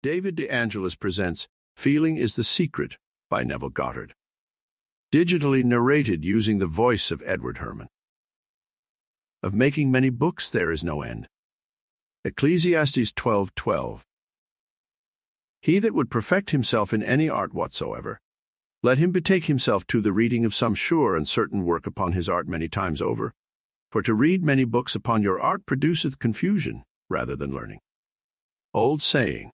David De Angelis presents Feeling is the Secret by Neville Goddard. Digitally narrated using the voice of Edward Herman. Of making many books there is no end. Ecclesiastes 12:12. He that would perfect himself in any art whatsoever, let him betake himself to the reading of some sure and certain work upon his art many times over. For to read many books upon your art produceth confusion rather than learning. Old saying.